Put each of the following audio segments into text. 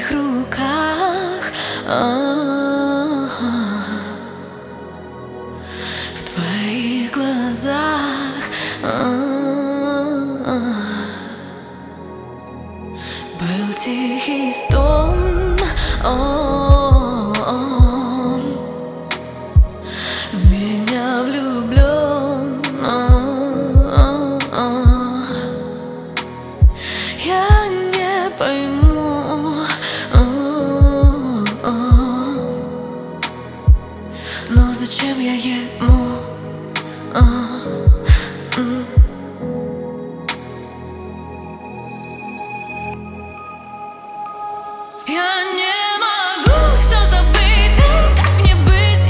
твоих руках, в твоих глазах. Был тихий стон, в меня влюблен. Я не пойму, но зачем я ему? Я не могу все забыть, и как мне быть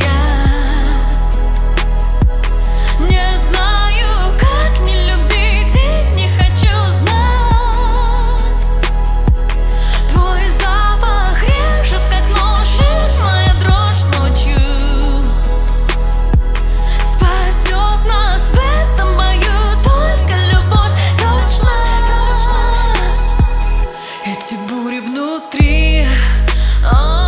не знаю, как не любить, и не хочу знать. Твой запах режет, как нож, и моя дрожь ночью спасет нас в этом бою, только любовь точно. Эти бури внутри.